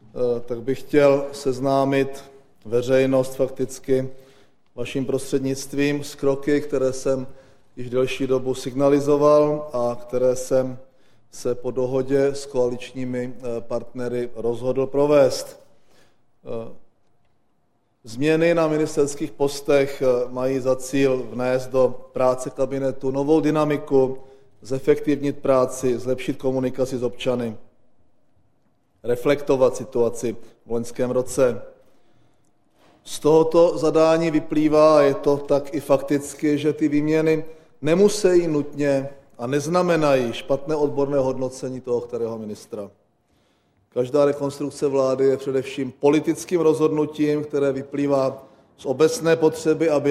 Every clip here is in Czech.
tak bych chtěl seznámit veřejnost fakticky vaším prostřednictvím s kroky, které jsem již delší dobu signalizoval a které jsem se po dohodě s koaličními partnery rozhodl provést. Změny na ministerských postech mají za cíl vnést do práce kabinetu novou dynamiku, zefektivnit práci, zlepšit komunikaci s občany, reflektovat situaci v loňském roce. Z tohoto zadání vyplývá, a je to tak i fakticky, že ty výměny nemusí nutně a neznamenají špatné odborné hodnocení toho kterého ministra. Každá rekonstrukce vlády je především politickým rozhodnutím, které vyplývá z obecné potřeby, aby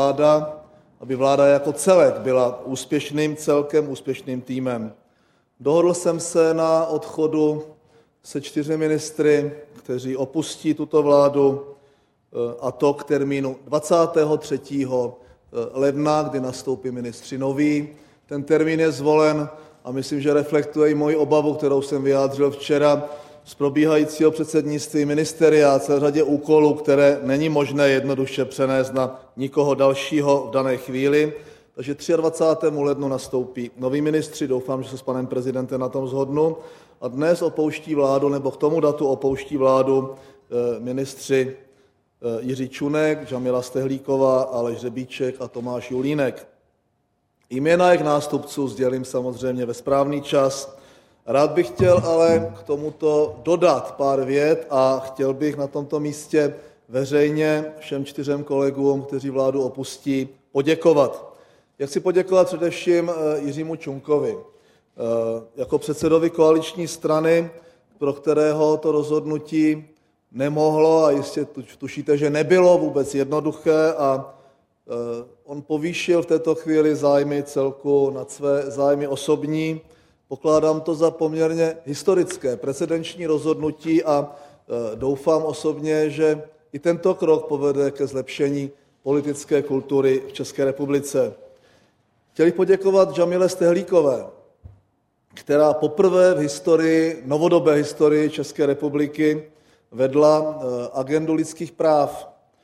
vláda jako celek byla úspěšným celkem, úspěšným týmem. Dohodl jsem se na odchodu se 4 ministry, kteří opustí tuto vládu, a to k termínu 23. ledna, kdy nastoupí ministři noví. Ten termín je zvolen a myslím, že reflektuje i moji obavu, kterou jsem vyjádřil včera z probíhajícího předsednictví ministeria a celé řadě úkolů, které není možné jednoduše přenést na nikoho dalšího v dané chvíli. Takže 23. lednu nastoupí noví ministři, doufám, že se s panem prezidentem na tom shodnu. A dnes opouští vládu, nebo k tomu datu opouští vládu ministři Jiří Čunek, Džamila Stehlíková, Aleš Řebíček a Tomáš Julínek. Jména jejich nástupců sdělím samozřejmě ve správný čas. Rád bych chtěl ale k tomuto dodat pár vět a chtěl bych na tomto místě veřejně všem 4 kolegům, kteří vládu opustí, poděkovat. Já chci poděkovat především Jiřímu Čunkovi, jako předsedovi koaliční strany, pro kterého to rozhodnutí nemohlo a jistě tušíte, že nebylo vůbec jednoduché a on povýšil v této chvíli zájmy celku nad své zájmy osobní. Pokládám to za poměrně historické, precedenční rozhodnutí a doufám osobně, že i tento krok povede ke zlepšení politické kultury v České republice. Chtěl bych poděkovat Džamile Stehlíkové, která poprvé v historii, novodobé historii České republiky vedla agendu lidských práv,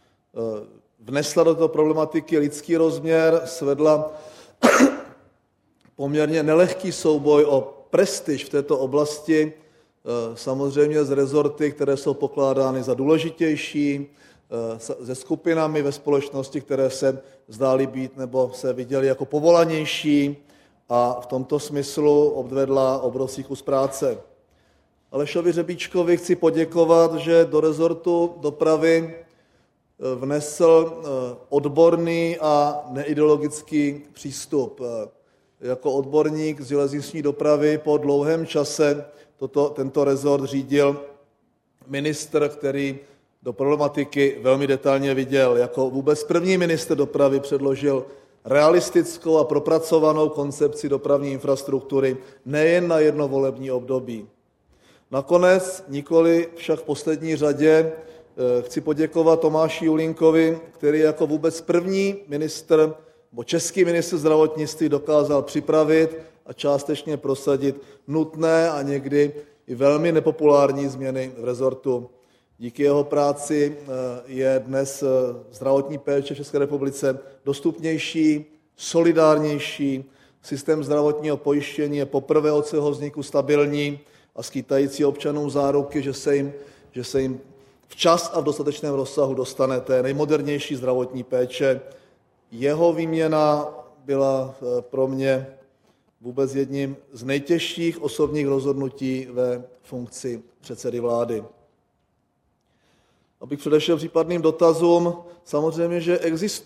vnesla do této problematiky lidský rozměr, svedla poměrně nelehký souboj o prestiž v této oblasti, samozřejmě s rezorty, které jsou pokládány za důležitější, se skupinami ve společnosti, které se zdály být nebo se viděly jako povolanější a v tomto smyslu odvedla obrovský kus práce. Alešovi Řebíčkovi chci poděkovat, že do rezortu dopravy vnesl odborný a neideologický přístup. Jako odborník z železniční dopravy po dlouhém čase tento rezort řídil ministr, který do problematiky velmi detailně viděl. Jako vůbec první ministr dopravy předložil realistickou a propracovanou koncepci dopravní infrastruktury nejen na jedno volební období. Nakonec, nikoli však v poslední řadě, chci poděkovat Tomáši Julínkovi, který jako vůbec první ministr, nebo český ministr zdravotnictví dokázal připravit a částečně prosadit nutné a někdy i velmi nepopulární změny v rezortu. Díky jeho práci je dnes zdravotní péče v České republice dostupnější, solidárnější, systém zdravotního pojištění je poprvé od svého vzniku stabilní a skýtající občanům záruky, že se jim včas a v dostatečném rozsahu dostane té nejmodernější zdravotní péče. Jeho výměna byla pro mě vůbec jedním z nejtěžších osobních rozhodnutí ve funkci předsedy vlády. Abych předešel případným dotazům, samozřejmě, že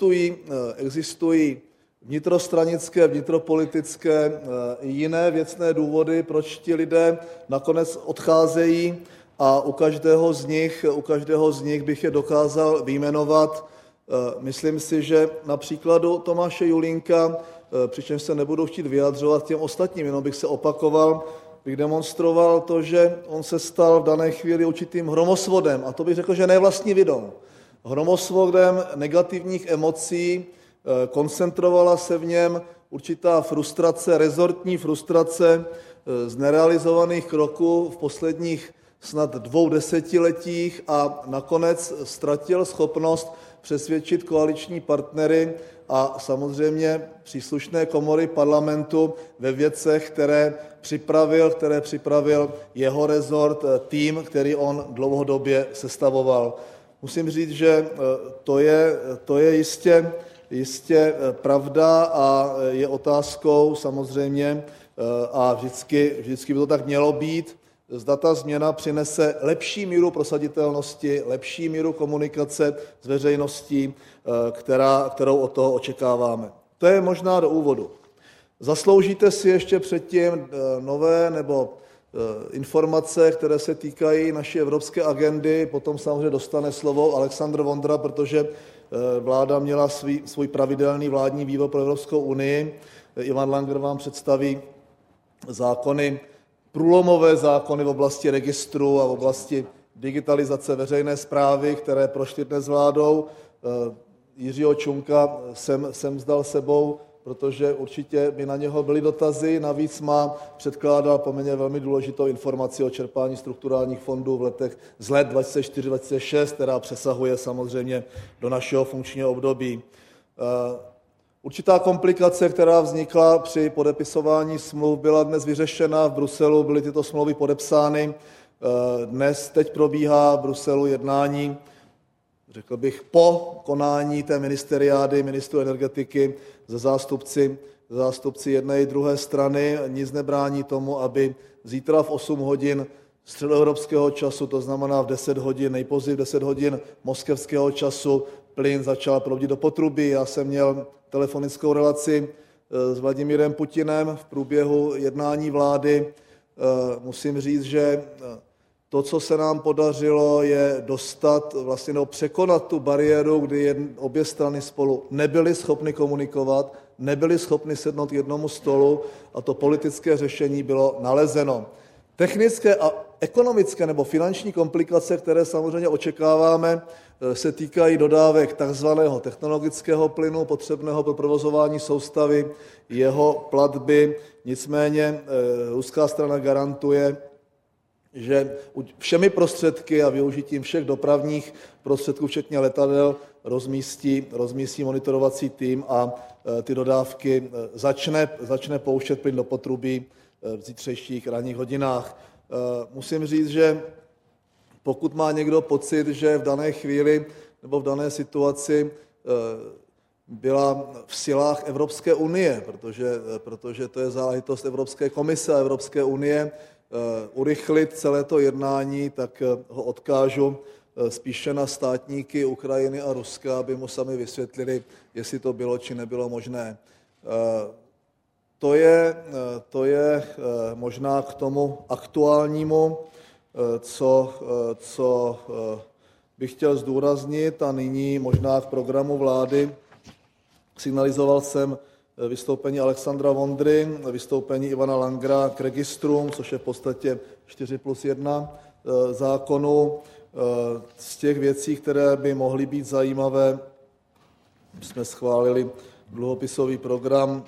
existují vnitrostranické, vnitropolitické i jiné věcné důvody, proč ti lidé nakonec odcházejí a u každého z nich bych je dokázal vyjmenovat. Myslím si, že na příkladu Tomáše Julínka, přičemž se nebudu chtít vyjadřovat těm ostatním, jenom bych se opakoval, bych demonstroval to, že on se stal v dané chvíli určitým hromosvodem, a to bych řekl, že ne vlastní vinou. Hromosvodem negativních emocí, koncentrovala se v něm určitá frustrace, rezortní frustrace z nerealizovaných kroků v posledních snad 2 desetiletích a nakonec ztratil schopnost přesvědčit koaliční partnery a samozřejmě příslušné komory parlamentu ve věcech, které připravil jeho rezort, tým, který on dlouhodobě sestavoval. Musím říct, že to je jistě pravda a je otázkou samozřejmě, a vždycky by to tak mělo být, zda ta změna přinese lepší míru prosaditelnosti, lepší míru komunikace s veřejností, kterou od toho očekáváme. To je možná do úvodu. Zasloužíte si ještě předtím nové nebo informace, které se týkají naší evropské agendy, potom samozřejmě dostane slovo Alexandr Vondra, protože vláda měla svůj pravidelný vládní výbor pro Evropskou unii. Ivan Langer vám představí průlomové zákony v oblasti registru a v oblasti digitalizace veřejné správy, které prošly dnes vládou. Jiřího Čunka jsem vzdal sebou, protože určitě by na něho byly dotazy. Navíc předkládal poměrně velmi důležitou informaci o čerpání strukturálních fondů z let 2004-2006, která přesahuje samozřejmě do našeho funkčního období. Určitá komplikace, která vznikla při podepisování smluv, byla dnes vyřešena. V Bruselu byly tyto smlouvy podepsány. Teď probíhá v Bruselu jednání, řekl bych, po konání té ministeriády ministrů energetiky se zástupci jedné i druhé strany. Nic nebrání tomu, aby zítra v 8 hodin středoevropského času, to znamená v 10 hodin, nejpozději v 10 hodin moskevského času, plyn začal proudit do potrubí. Já jsem měl telefonickou relaci s Vladimírem Putinem v průběhu jednání vlády. Musím říct, že to, co se nám podařilo, je dostat nebo překonat tu bariéru, kdy obě strany spolu nebyly schopny komunikovat, nebyly schopny sednout k jednomu stolu a to politické řešení bylo nalezeno. Technické a ekonomické nebo finanční komplikace, které samozřejmě očekáváme, se týkají dodávek takzvaného technologického plynu, potřebného pro provozování soustavy, jeho platby. Nicméně ruská strana garantuje, že všemi prostředky a využitím všech dopravních prostředků, včetně letadel, rozmístí monitorovací tým a ty dodávky začne pouštět plyn do potrubí v zítřejších ranních hodinách. Musím říct, že pokud má někdo pocit, že v dané chvíli nebo v dané situaci byla v silách Evropské unie, protože to je záležitost Evropské komise a Evropské unie, urychlit celé to jednání, tak ho odkážu spíše na státníky Ukrajiny a Ruska, aby mu sami vysvětlili, jestli to bylo či nebylo možné. To je možná k tomu aktuálnímu, co bych chtěl zdůraznit, a nyní možná k programu vlády. Signalizoval jsem vystoupení Alexandra Vondry, vystoupení Ivana Langera k registrům, což je v podstatě 4+1 zákonu. Z těch věcí, které by mohly být zajímavé, jsme schválili dluhopisový program,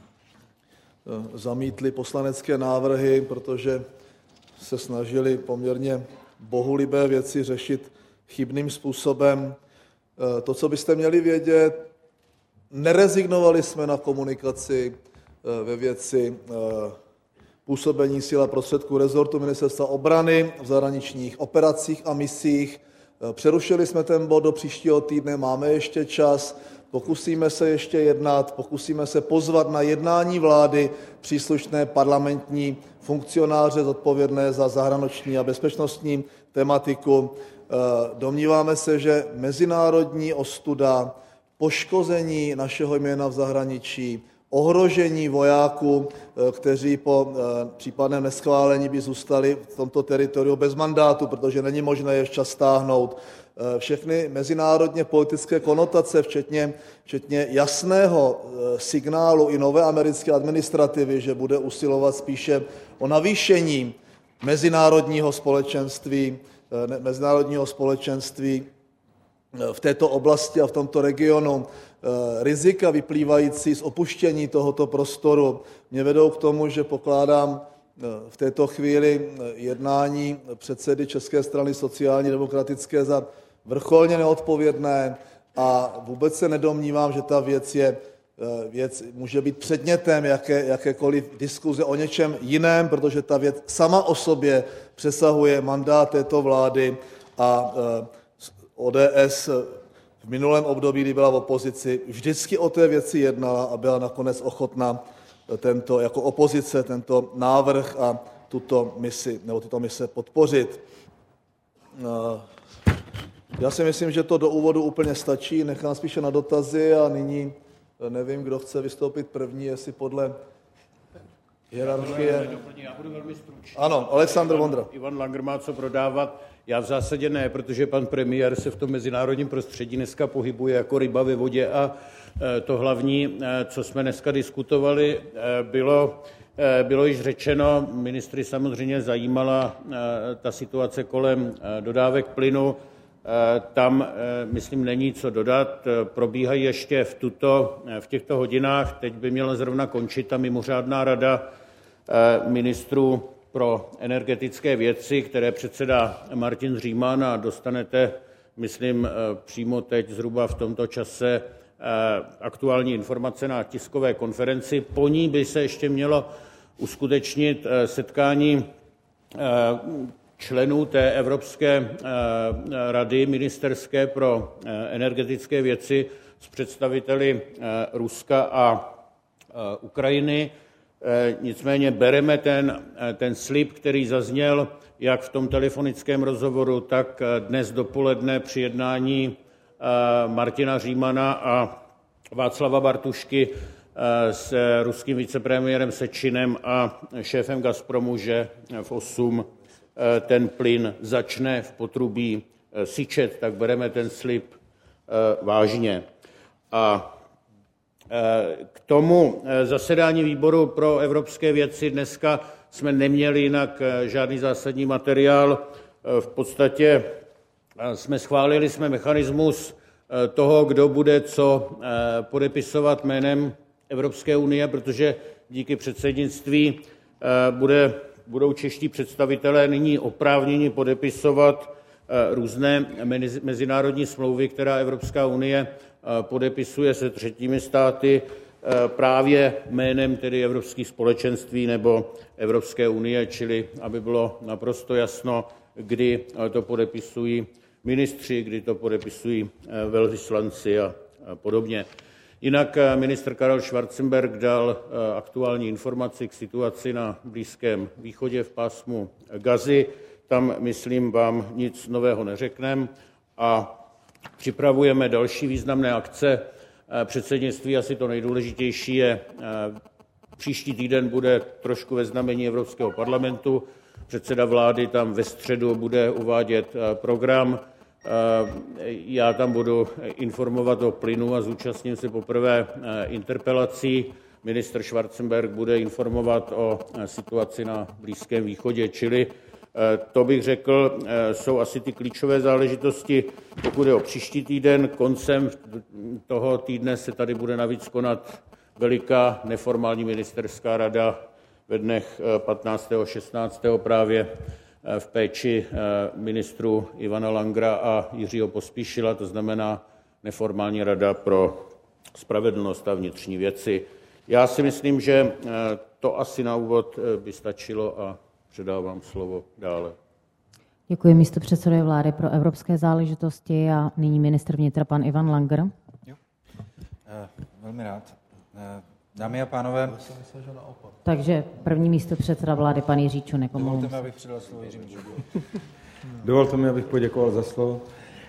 zamítli poslanecké návrhy, protože se snažili poměrně bohulibé věci řešit chybným způsobem. To, co byste měli vědět, nerezignovali jsme na komunikaci ve věci působení sil a prostředků rezortu Ministerstva obrany v zahraničních operacích a misích. Přerušili jsme ten bod do příštího týdne, máme ještě čas, pokusíme se ještě jednat, pokusíme se pozvat na jednání vlády příslušné parlamentní funkcionáře zodpovědné za zahraniční a bezpečnostní tematiku. Domníváme se, že mezinárodní ostuda, poškození našeho jména v zahraničí, ohrožení vojáků, kteří po případném neschválení by zůstali v tomto teritoriu bez mandátu, protože není možné je včas stáhnout. Všechny mezinárodně politické konotace, včetně jasného signálu i nové americké administrativy, že bude usilovat spíše o navýšení mezinárodního společenství v této oblasti a v tomto regionu, rizika vyplývající z opuštění tohoto prostoru mě vedou k tomu, že pokládám v této chvíli jednání předsedy České strany sociálně demokratické za vrcholně neodpovědné a vůbec se nedomnívám, že ta věc může být předmětem jakékoliv diskuze o něčem jiném, protože ta věc sama o sobě přesahuje mandát této vlády a ODS v minulém období, kdy byla v opozici, vždycky o té věci jednala a byla nakonec ochotna jako opozice tento návrh a tyto mise podpořit. Já si myslím, že to do úvodu úplně stačí, nechám spíše na dotazy a nyní nevím, kdo chce vystoupit první, jestli podle hierarchie. Já budu velmi stručný. Ano, Alexandr Vondra. Ivan Langer má co prodávat. Já v zásadě ne, protože pan premiér se v tom mezinárodním prostředí dneska pohybuje jako ryba ve vodě a to hlavní, co jsme dneska diskutovali, bylo již řečeno, ministry samozřejmě zajímala ta situace kolem dodávek plynu. Tam, myslím, není co dodat. Probíhají ještě v těchto hodinách, teď by měla zrovna končit ta mimořádná rada ministrů pro energetické věci, které předsedá Martin Říman a dostanete, myslím, přímo teď zhruba v tomto čase aktuální informace na tiskové konferenci. Po ní by se ještě mělo uskutečnit setkání členů té Evropské rady ministerské pro energetické věci s představiteli Ruska a Ukrajiny. Nicméně bereme ten slib, který zazněl jak v tom telefonickém rozhovoru, tak dnes dopoledne při jednání Martina Římana a Václava Bartušky s ruským vicepremiérem Sečinem a šéfem Gazpromu, že v 8 ten plyn začne v potrubí syčet, tak bereme ten slib vážně. A k tomu zasedání výboru pro evropské věci dneska jsme neměli jinak žádný zásadní materiál. V podstatě jsme schválili mechanismus toho, kdo bude co podepisovat jménem Evropské unie, protože díky předsednictví budou čeští představitelé nyní oprávněni podepisovat různé mezinárodní smlouvy, která Evropská unie podepisuje se třetími státy právě jménem tedy Evropských společenství nebo Evropské unie, čili aby bylo naprosto jasno, kdy to podepisují ministři, kdy to podepisují velvyslanci a podobně. Jinak ministr Karel Schwarzenberg dal aktuální informaci k situaci na Blízkém východě v pásmu Gazy. Tam, myslím, vám nic nového neřekneme a připravujeme další významné akce. Předsednictví asi to nejdůležitější je, příští týden bude trošku ve znamení Evropského parlamentu. Předseda vlády tam ve středu bude uvádět program. Já tam budu informovat o plynu a zúčastním se poprvé interpelací. Ministr Schwarzenberg bude informovat o situaci na Blízkém východě, čili to bych řekl, jsou asi ty klíčové záležitosti. Pokud je o příští týden, koncem toho týdne se tady bude navíc konat veliká neformální ministerská rada ve dnech 15. a 16. právě v péči ministrů Ivana Langera a Jiřího Pospíšila, to znamená neformální rada pro spravedlnost a vnitřní věci. Já si myslím, že to asi na úvod by stačilo a předávám slovo dále. Děkuji místopředsedovi vlády pro evropské záležitosti a nyní ministr vnitra pan Ivan Langer. Jo. Velmi rád. Dámy a pánové. Takže první místopředseda vlády pan Jiří Čunek. Dovolte mi, abych předal slovo Jiřímu Čunkovi. Dovolte mi, abych poděkoval za slovo.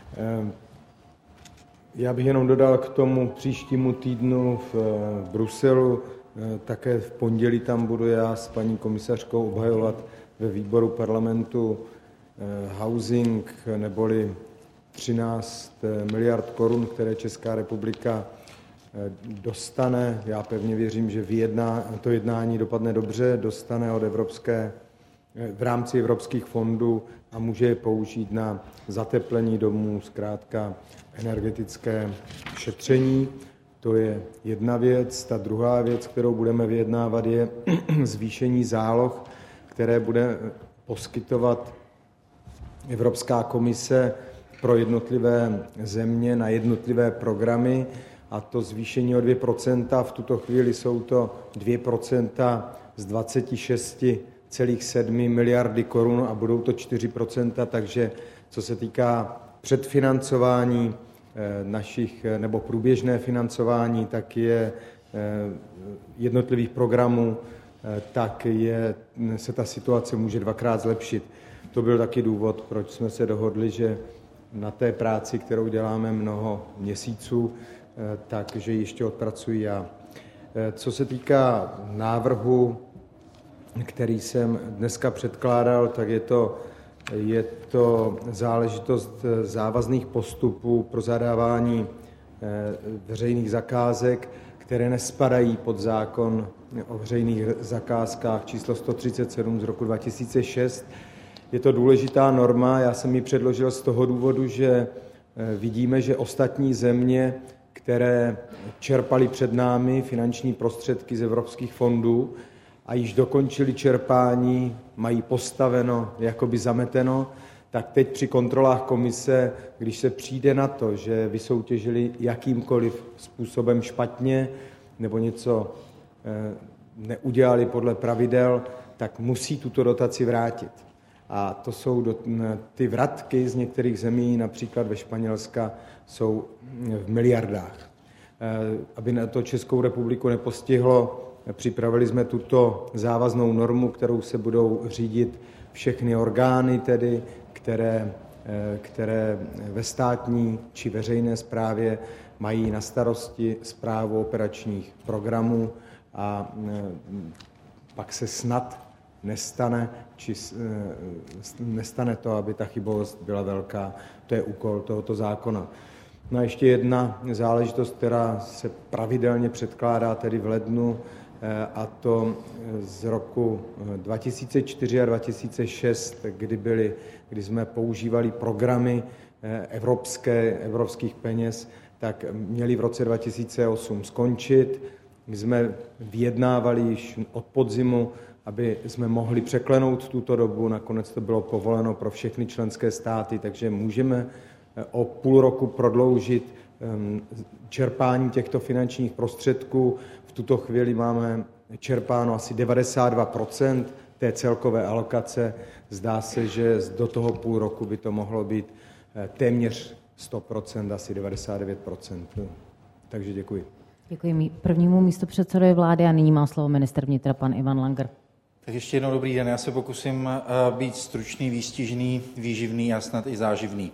Já bych jenom dodal k tomu příštímu týdnu v Bruselu. Také v pondělí tam budu já s paní komisařkou obhajovat ve výboru parlamentu housing, neboli 13 miliard korun, které Česká republika dostane. Já pevně věřím, že to jednání dopadne dobře, dostane v rámci evropských fondů a může je použít na zateplení domů, zkrátka energetické šetření. To je jedna věc. Ta druhá věc, kterou budeme vyjednávat, je zvýšení záloh které bude poskytovat Evropská komise pro jednotlivé země na jednotlivé programy, a to zvýšení o 2%. V tuto chvíli jsou to 2% z 26,7 miliardy korun a budou to 4%, takže co se týká předfinancování našich nebo průběžné financování, tak je jednotlivých programů, tak se ta situace může dvakrát zlepšit. To byl taky důvod, proč jsme se dohodli, že na té práci, kterou děláme mnoho měsíců, takže ještě odpracuji já. Co se týká návrhu, který jsem dneska předkládal, tak je to záležitost závazných postupů pro zadávání veřejných zakázek, které nespadají pod zákon o veřejných zakázkách číslo 137 z roku 2006. Je to důležitá norma, já jsem ji předložil z toho důvodu, že vidíme, že ostatní země, které čerpaly před námi finanční prostředky z evropských fondů a již dokončili čerpání, mají postaveno, jakoby zameteno, tak teď při kontrolách komise, když se přijde na to, že vysoutěžili jakýmkoliv způsobem špatně nebo něco neudělali podle pravidel, tak musí tuto dotaci vrátit. A to jsou ty vratky z některých zemí, například ve Španělska, jsou v miliardách. Aby na to Českou republiku nepostihlo, připravili jsme tuto závaznou normu, kterou se budou řídit všechny orgány, tedy, které ve státní či veřejné správě mají na starosti správu operačních programů, a pak se snad nestane to, aby ta chybovost byla velká. To je úkol tohoto zákona. No a ještě jedna záležitost, která se pravidelně předkládá tedy v lednu, a to z roku 2004 a 2006, kdy jsme používali programy evropských peněz, tak měli v roce 2008 skončit. My jsme vyjednávali již od podzimu, aby jsme mohli překlenout tuto dobu. Nakonec to bylo povoleno pro všechny členské státy, takže můžeme o půl roku prodloužit čerpání těchto finančních prostředků. V tuto chvíli máme čerpáno asi 92% té celkové alokace. Zdá se, že do toho půl roku by to mohlo být téměř 100%, asi 99%. Takže děkuji. Děkuji prvnímu místopředsedovi vlády a nyní má slovo ministr vnitra pan Ivan Langer. Tak ještě jednou dobrý den. Já se pokusím být stručný, výstižný, výživný a snad i záživný.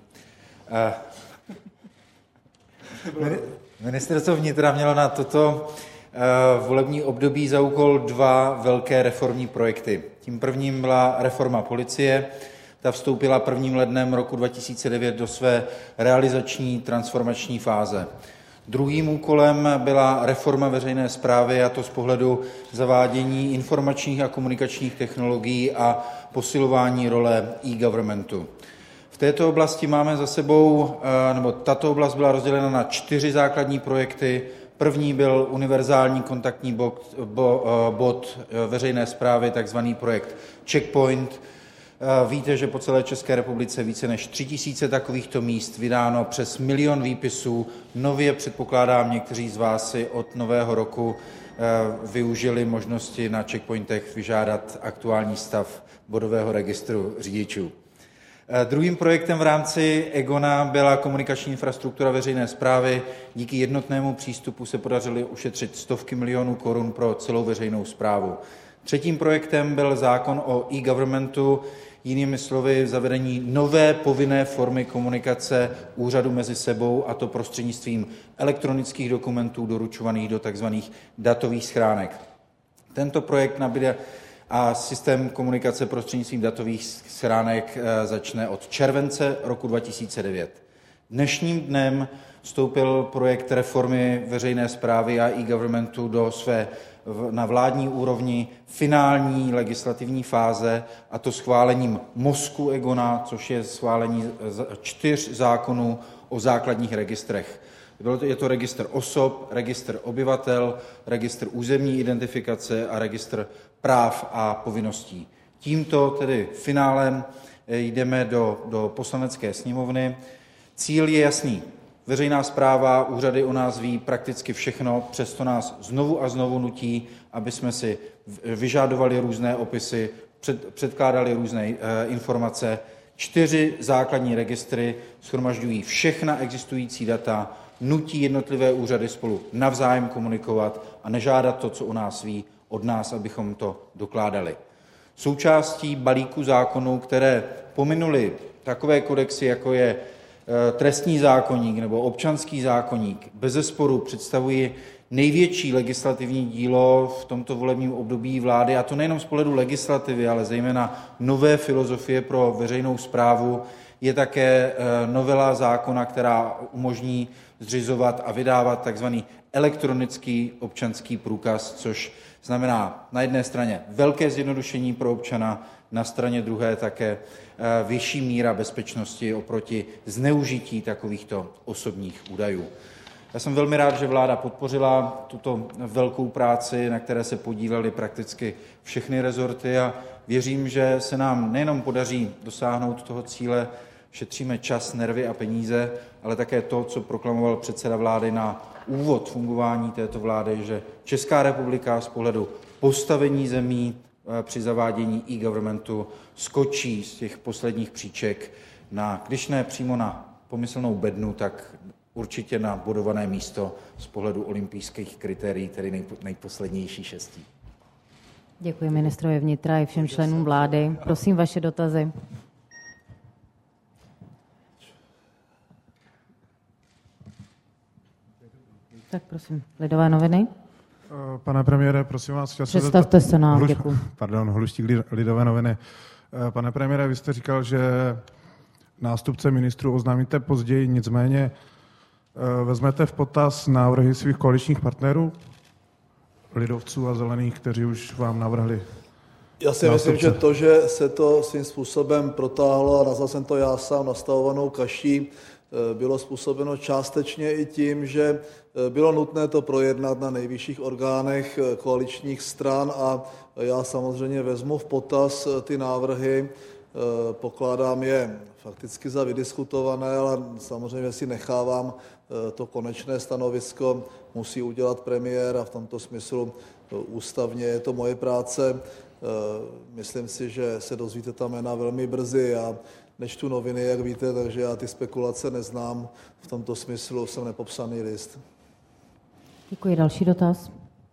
Ministerstvo vnitra mělo na toto volební období za úkol 2 velké reformní projekty. Tím prvním byla reforma policie. Ta vstoupila 1. lednem roku 2009 do své realizační transformační fáze. Druhým úkolem byla reforma veřejné správy, a to z pohledu zavádění informačních a komunikačních technologií a posilování role e-governmentu. V této oblasti máme za sebou, nebo tato oblast byla rozdělena na 4 základní projekty. První byl univerzální kontaktní bod veřejné správy, takzvaný projekt Checkpoint. Víte, že po celé České republice více než 3000 takovýchto míst, vydáno přes 1 000 000 výpisů. Nově předpokládám, někteří z vás si od nového roku využili možnosti na checkpointech vyžádat aktuální stav bodového registru řidičů. Druhým projektem v rámci EGONA byla komunikační infrastruktura veřejné správy. Díky jednotnému přístupu se podařilo ušetřit stovky milionů korun pro celou veřejnou správu. Třetím projektem byl zákon o e-governmentu, jinými slovy zavedení nové povinné formy komunikace úřadu mezi sebou, a to prostřednictvím elektronických dokumentů doručovaných do tzv. Datových schránek. Tento projekt nabude a systém komunikace prostřednictvím datových schránek začne od července roku 2009. Dnešním dnem vstoupil projekt reformy veřejné správy a e-governmentu na vládní úrovni finální legislativní fáze, a to schválením mozku EGONA, což je schválení 4 zákonů o základních registrech. Je to registr osob, registr obyvatel, registr územní identifikace a registr práv a povinností. Tímto tedy finálem jdeme do Poslanecké sněmovny. Cíl je jasný. Veřejná správa, úřady o nás ví prakticky všechno, přesto nás znovu a znovu nutí, aby jsme si vyžádovali různé opisy, předkládali různé informace. 4 základní registry shromažďují všechna existující data, nutí jednotlivé úřady spolu navzájem komunikovat a nežádat to, co o nás ví, od nás, abychom to dokládali. Součástí balíku zákonů, které pominuly takové kodexy, jako je trestní zákoník nebo občanský zákoník, bezesporu představují největší legislativní dílo v tomto volebním období vlády, a to nejenom z pohledu legislativy, ale zejména nové filozofie pro veřejnou správu, je také novela zákona, která umožní zřizovat a vydávat takzvaný elektronický občanský průkaz, což znamená na jedné straně velké zjednodušení pro občana, na straně druhé také vyšší míra bezpečnosti oproti zneužití takovýchto osobních údajů. Já jsem velmi rád, že vláda podpořila tuto velkou práci, na které se podílely prakticky všechny rezorty, a věřím, že se nám nejenom podaří dosáhnout toho cíle, šetříme čas, nervy a peníze, ale také to, co proklamoval předseda vlády na úvod fungování této vlády, že Česká republika z pohledu postavení zemí při zavádění e-governmentu skočí z těch posledních příček když ne přímo na pomyslnou bednu, tak určitě na bodované místo z pohledu olympijských kritérií, tedy nejposlednější 6. Děkuji ministrovi vnitra i všem členům vlády. Prosím, vaše dotazy. Tak prosím, Lidové noviny. Pane premiére, prosím vás, chtěl jsem představte se nám, děkuji. Pardon, Hluštík, Lidové noviny. Pane premiére, vy jste říkal, že nástupce ministrů oznámíte později, nicméně vezmete v potaz návrhy svých koaličních partnerů, lidovců a zelených, kteří už vám navrhli? Já si myslím, že to, že se to svým způsobem protáhlo a nazval jsem to já sám nastavovanou kaší, bylo způsobeno částečně i tím, že bylo nutné to projednat na nejvyšších orgánech koaličních stran, a já samozřejmě vezmu v potaz ty návrhy, pokládám je fakticky za vydiskutované, ale samozřejmě si nechávám to konečné stanovisko, musí udělat premiér, a v tomto smyslu ústavně je to moje práce. Myslím si, že se dozvíte ta jména velmi brzy. A nečtu noviny, jak víte, takže já ty spekulace neznám. V tomto smyslu jsem nepopsaný list. Děkuji. Další dotaz.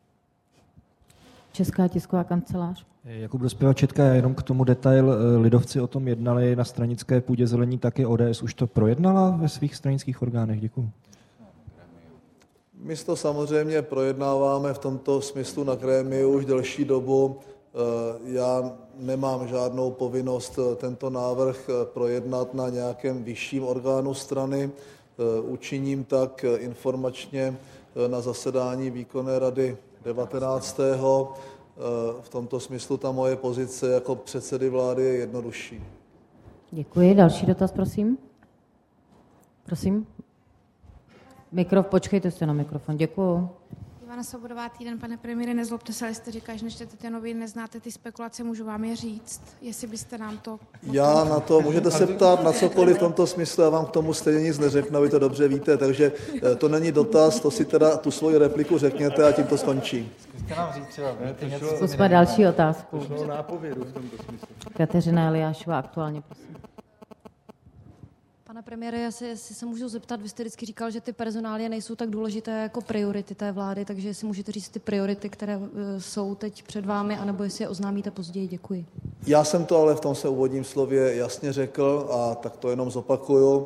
Česká tisková kancelář. Jakub Dospěva, Četka, jenom k tomu detail. Lidovci o tom jednali na stranické půdě, Zelení taky, ODS už to projednala ve svých stranických orgánech? Děkuji. My to samozřejmě projednáváme v tomto smyslu na grémiu už delší dobu. Já nemám žádnou povinnost tento návrh projednat na nějakém vyšším orgánu strany. Učiním tak informačně na zasedání výkonné rady 19. V tomto smyslu ta moje pozice jako předsedy vlády je jednodušší. Děkuji. Další dotaz, prosím. Prosím. Počkejte se na mikrofon. Děkuji. Ivana Svobodová, Týden. Pane premiére, nezlobte se, ale jste říkal, že nečtete ty noviny, neznáte ty spekulace, můžu vám je říct, jestli byste nám to... Já na to, můžete se ptát na cokoliv v tomto smyslu, já vám k tomu stejně nic neřeknu, vy to dobře víte, takže to není dotaz, to si teda tu svoji repliku řekněte a tím to skončí. Zkuste nám říct třeba, Zkusme další otázku. Nápovědu v tomto smyslu. Kateřina Eliášová, Aktuálně, prosím. Pane premiére, jestli se můžu zeptat, vy jste vždycky říkal, že ty personálie nejsou tak důležité jako priority té vlády, takže jestli můžete říct ty priority, které jsou teď před vámi, anebo jestli je oznámíte později. Děkuji. Já jsem to ale v tom svém úvodním slově jasně řekl a tak to jenom zopakuju.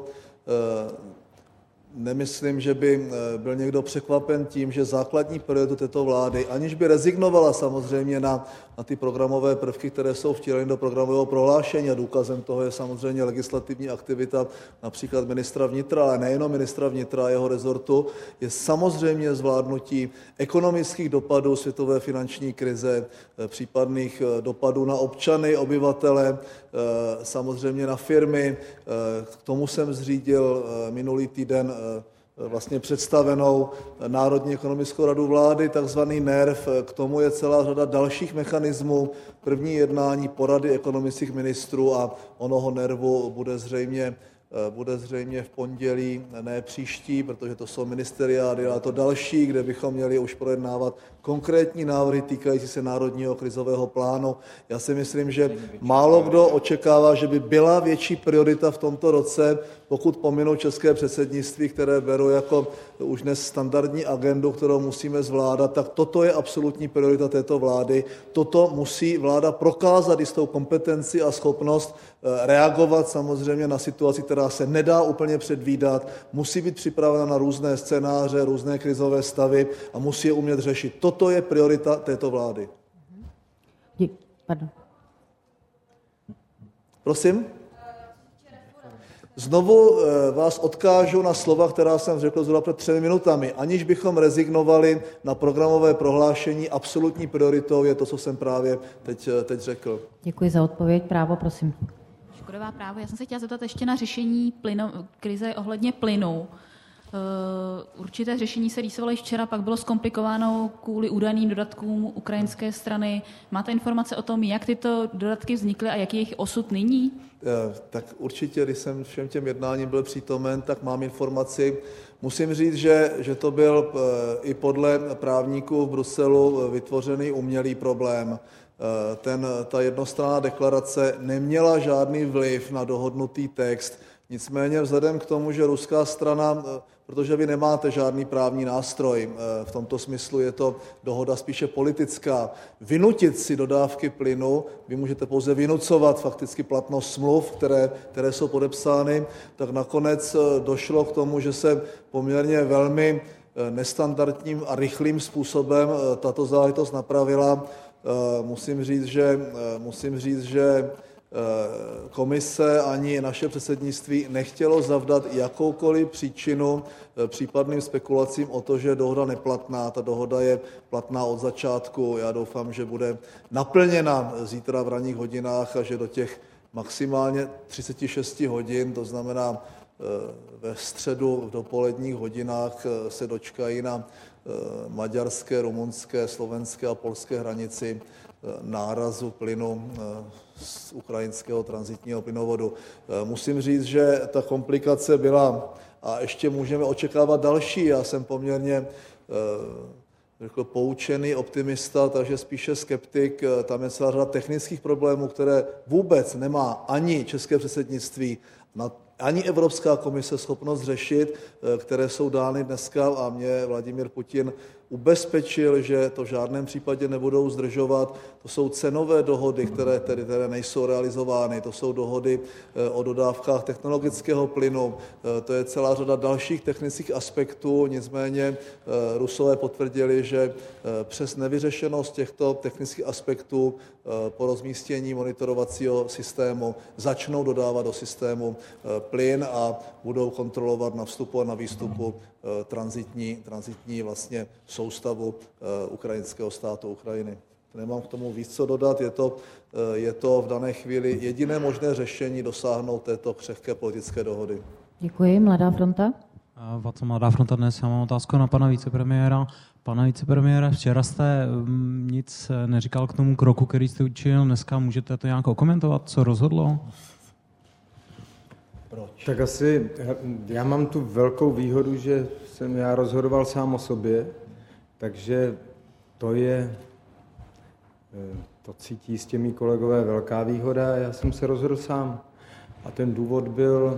Nemyslím, že by byl někdo překvapen tím, že základní prioritu této vlády, aniž by rezignovala samozřejmě na ty programové prvky, které jsou vtěleny do programového prohlášení, a důkazem toho je samozřejmě legislativní aktivita například ministra vnitra, ale nejenom ministra vnitra a jeho rezortu, je samozřejmě zvládnutí ekonomických dopadů světové finanční krize, případných dopadů na občany, obyvatele, samozřejmě na firmy. K tomu jsem zřídil minulý týden vlastně představenou Národní ekonomickou radu vlády, takzvaný NERV. K tomu je celá řada dalších mechanismů. První jednání porady ekonomických ministrů a onoho NERVu bude zřejmě v pondělí, ne příští, protože to jsou ministeriády, ale to další, kde bychom měli už projednávat konkrétní návrhy týkající se národního krizového plánu. Já si myslím, že málo kdo očekává, že by byla větší priorita v tomto roce, pokud pominu české předsednictví, které beru jako už dnes standardní agendu, kterou musíme zvládat, tak toto je absolutní priorita této vlády. Toto musí vláda prokázat jistou kompetenci a schopnost reagovat samozřejmě na situaci, která se nedá úplně předvídat, musí být připravena na různé scénáře, různé krizové stavy a musí je umět řešit. Toto je priorita této vlády. Pardon. Prosím? Znovu vás odkážu na slova, která jsem řekl zhruba před 3 minutami. Aniž bychom rezignovali na programové prohlášení, absolutní prioritou je to, co jsem právě teď řekl. Děkuji za odpověď. Právo, prosím. Škodová právo. Já jsem se chtěla zeptat ještě na řešení krize ohledně plynu. Určité řešení se rýsovalo již včera, pak bylo zkomplikováno kvůli údajným dodatkům ukrajinské strany. Máte informace o tom, jak tyto dodatky vznikly a jaký je jejich osud nyní? Tak určitě, když jsem všem těm jednáním byl přítomen, tak mám informaci. Musím říct, že to byl i podle právníků v Bruselu vytvořený umělý problém. Ta jednostranná deklarace neměla žádný vliv na dohodnutý text. Nicméně vzhledem k tomu, že ruská strana, protože vy nemáte žádný právní nástroj, v tomto smyslu je to dohoda spíše politická, vynutit si dodávky plynu, vy můžete pouze vynucovat fakticky platnost smluv, které jsou podepsány, tak nakonec došlo k tomu, že se poměrně velmi nestandardním a rychlým způsobem tato záležitost napravila. Musím říct, že komise ani naše předsednictví nechtělo zavdat jakoukoliv příčinu případným spekulacím o to, že je dohoda neplatná. Ta dohoda je platná od začátku. Já doufám, že bude naplněna zítra v ranních hodinách a že do těch maximálně 36 hodin, to znamená ve středu v dopoledních hodinách, se dočkají na maďarské, rumunské, slovenské a polské hranici nárazu plynu z ukrajinského tranzitního plynovodu. Musím říct, že ta komplikace byla a ještě můžeme očekávat další. Já jsem poměrně poučený optimista, takže spíše skeptik. Tam je celá řada technických problémů, které vůbec nemá ani české předsednictví, ani Evropská komise schopnost řešit, které jsou dány dneska a mě Vladimír Putin ubezpečil, že to v žádném případě nebudou zdržovat. To jsou cenové dohody, které nejsou realizovány. To jsou dohody o dodávkách technologického plynu. To je celá řada dalších technických aspektů. Nicméně Rusové potvrdili, že přes nevyřešenost těchto technických aspektů po rozmístění monitorovacího systému začnou dodávat do systému plyn a budou kontrolovat na vstupu a na výstupu tranzitní vlastně soustavu ukrajinského státu Ukrajiny. Nemám k tomu víc co dodat, je to v dané chvíli jediné možné řešení dosáhnout této křehké politické dohody. Děkuji. Mladá fronta. Mladá fronta dnes. Já mám otázku na pana vicepremiéra. Pane vicepremiére, včera jste nic neříkal k tomu kroku, který jste učinil. Dneska můžete to nějak okomentovat, co rozhodlo? Proč? Tak asi já mám tu velkou výhodu, že jsem já rozhodoval sám o sobě, takže to cítí s těmi kolegové velká výhoda. Já jsem se rozhodl sám. A ten důvod byl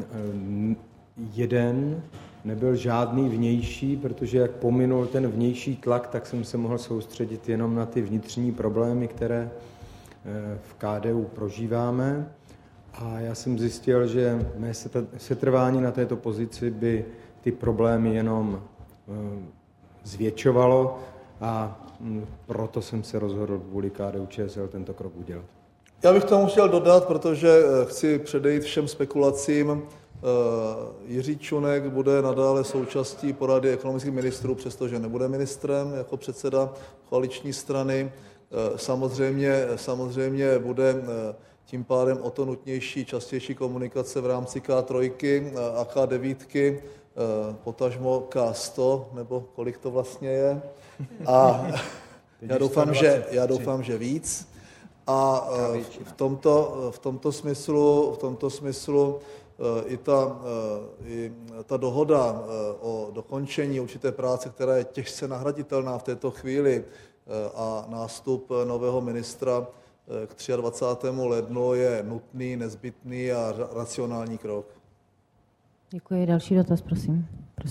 jeden, nebyl žádný vnější, protože jak pominul ten vnější tlak, tak jsem se mohl soustředit jenom na ty vnitřní problémy, které v KDU prožíváme. A já jsem zjistil, že mé setrvání na této pozici by ty problémy jenom zvětšovalo a proto jsem se rozhodl kvůli KDU-ČSL tento krok udělat. Já bych tomu chtěl dodat, protože chci předejít všem spekulacím. Jiří Čunek bude nadále součástí porady ekonomických ministrů, přestože nebude ministrem jako předseda koaliční strany. Samozřejmě bude tím pádem o to nutnější, častější komunikace v rámci K3 a K9. potažmo K100, nebo kolik to vlastně je. A já doufám, že víc. A v tomto smyslu i ta dohoda o dokončení určité práce, která je těžce nahraditelná v této chvíli, a nástup nového ministra k 23. lednu je nutný, nezbytný a racionální krok. Děkuji. Další dotaz, prosím.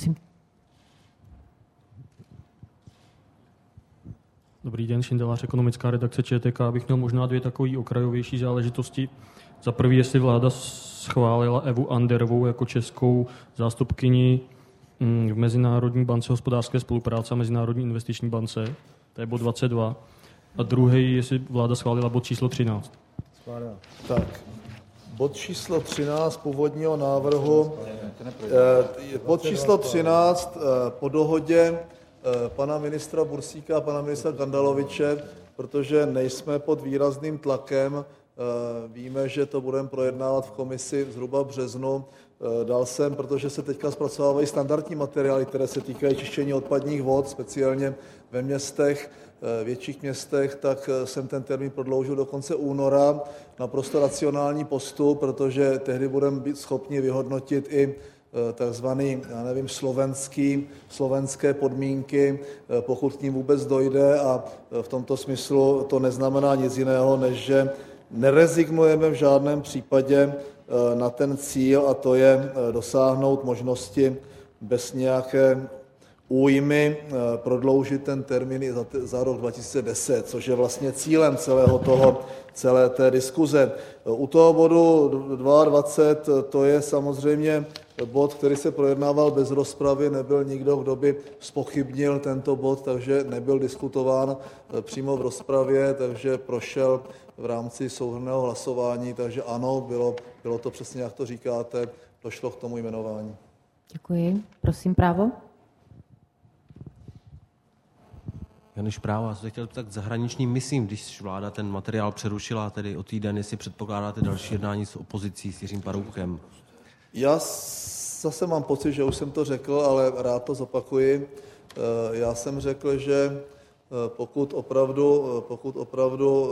Dobrý den, Šindelář, ekonomická redakce ČTK. Abych měl možná 2 takové okrajovější záležitosti. Za prvý, jestli vláda schválila Evu Anderovou jako českou zástupkyni v Mezinárodní bance hospodářské spolupráce a Mezinárodní investiční bance. To je bod 22. A druhý, jestli vláda schválila bod číslo 13. Tak, bod číslo 13 původního návrhu. Bod číslo 13 po dohodě pana ministra Bursíka a pana ministra Gandaloviče, protože nejsme pod výrazným tlakem, víme, že to budeme projednávat v komisi zhruba v březnu. Dal jsem, protože se teďka zpracovávají standardní materiály, které se týkají čištění odpadních vod, speciálně ve městech, větších městech, tak jsem ten termín prodloužil do konce února. Naprosto racionální postup, protože tehdy budeme být schopni vyhodnotit i takzvaný, slovenské podmínky, pokud k ním vůbec dojde, a v tomto smyslu to neznamená nic jiného, než že nerezignujeme v žádném případě na ten cíl, a to je dosáhnout možnosti bez nějaké újmy prodloužit ten termín i za rok 2010, což je vlastně cílem celé té diskuze. U toho bodu 22 to je samozřejmě bod, který se projednával bez rozpravy, nebyl nikdo, kdo by zpochybnil tento bod, takže nebyl diskutován přímo v rozpravě, takže prošel v rámci souhrnného hlasování, takže ano, bylo to přesně, jak to říkáte, došlo k tomu jmenování. Děkuji. Prosím, právo. Janiš Právo, já jsem chtěl tak zahraničním misím, když vláda ten materiál přerušila tedy o týden, jestli předpokládáte další jednání s opozicí, s Jiřím Paroubkem. Já zase mám pocit, že už jsem to řekl, ale rád to zopakuji. Já jsem řekl, že pokud opravdu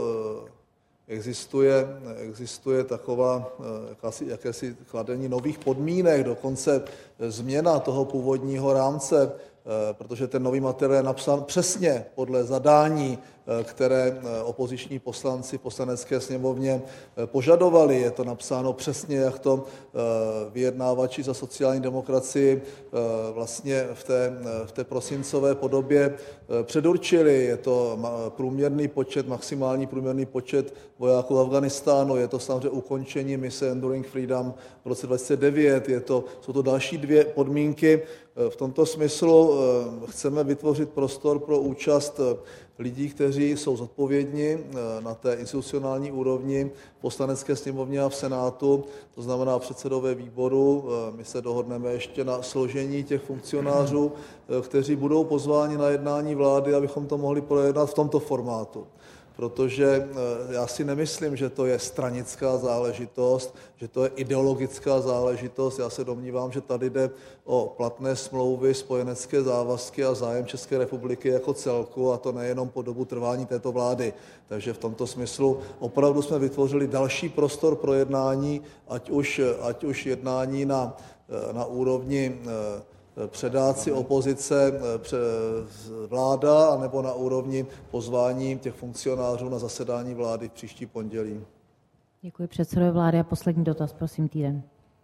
existuje taková jakési kladení nových podmínek, dokonce změna toho původního rámce, protože ten nový materiál je napsán přesně podle zadání, které opoziční poslanci v Poslanecké sněmovně požadovali. Je to napsáno přesně, jak to vyjednávači za sociální demokracii vlastně v té prosincové podobě předurčili. Je to maximální průměrný počet vojáků v Afghánistánu, je to samozřejmě ukončení mise Enduring Freedom v roce 2009, jsou to další 2 podmínky. V tomto smyslu chceme vytvořit prostor pro účast lidí, kteří jsou zodpovědní na té institucionální úrovni v Poslanecké sněmovně a v Senátu, to znamená předsedové výboru. My se dohodneme ještě na složení těch funkcionářů, kteří budou pozváni na jednání vlády, abychom to mohli projednat v tomto formátu. Protože já si nemyslím, že to je stranická záležitost, že to je ideologická záležitost. Já se domnívám, že tady jde o platné smlouvy, spojenecké závazky a zájem České republiky jako celku, a to nejenom po dobu trvání této vlády. Takže v tomto smyslu opravdu jsme vytvořili další prostor pro jednání, ať už jednání na úrovni předáci opozice, vláda, anebo na úrovni pozvání těch funkcionářů na zasedání vlády v příští pondělí. Děkuji předsedovi vlády a poslední dotaz, prosím, týden.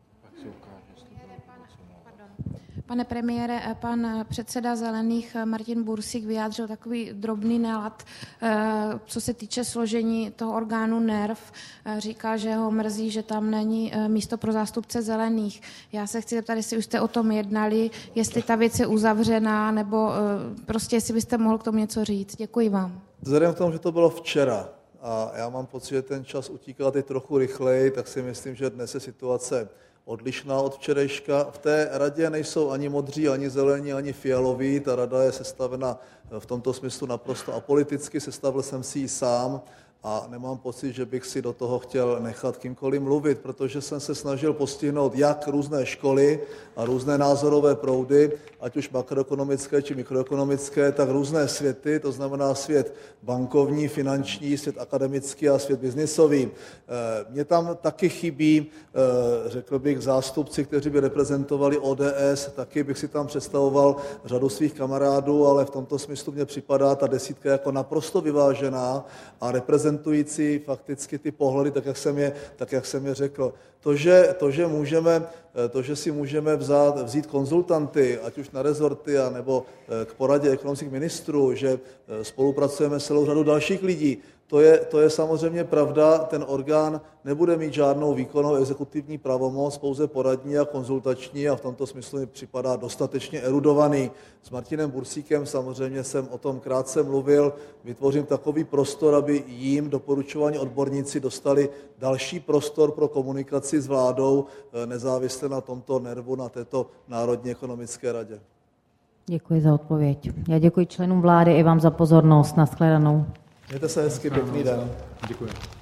Pane premiére, pan předseda Zelených Martin Bursík vyjádřil takový drobný nálad, co se týče složení toho orgánu NERV. Říká, že ho mrzí, že tam není místo pro zástupce Zelených. Já se chci zeptat, jestli už jste o tom jednali, jestli ta věc je uzavřená, nebo prostě jestli byste mohl k tomu něco říct. Děkuji vám. Vzhledem k tomu, že to bylo včera a já mám pocit, že ten čas utíká teď trochu rychleji, tak si myslím, že dnes je situace odlišná od včerejška. V té radě nejsou ani modří, ani zelení, ani fialoví. Ta rada je sestavena v tomto smyslu naprosto apoliticky. Sestavil jsem si ji sám a nemám pocit, že bych si do toho chtěl nechat kýmkoliv mluvit, protože jsem se snažil postihnout jak různé školy a různé názorové proudy, ať už makroekonomické či mikroekonomické, tak různé světy, to znamená svět bankovní, finanční, svět akademický a svět biznisový. Mně tam taky chybí, řekl bych, zástupci, kteří by reprezentovali ODS, taky bych si tam představoval řadu svých kamarádů, ale v tomto smyslu mně připadá ta desítka jako naprosto vyvážená a reprezentující fakticky ty pohledy, tak jak jsem je řekl. To, že si můžeme vzít konzultanty, ať už na rezorty, nebo k poradě ekonomických ministrů, že spolupracujeme s celou řadou dalších lidí, to je samozřejmě pravda, ten orgán nebude mít žádnou výkonnou exekutivní pravomoc, pouze poradní a konzultační a v tomto smyslu mi připadá dostatečně erudovaný. S Martinem Bursíkem samozřejmě jsem o tom krátce mluvil, vytvořím takový prostor, aby jim doporučovaní odborníci dostali další prostor pro komunikaci s vládou, nezávisle na tomto nervu, na této Národní ekonomické radě. Děkuji za odpověď. Já děkuji členům vlády i vám za pozornost. Nashledanou. Mějte se hezky, pěkný den. Děkuji.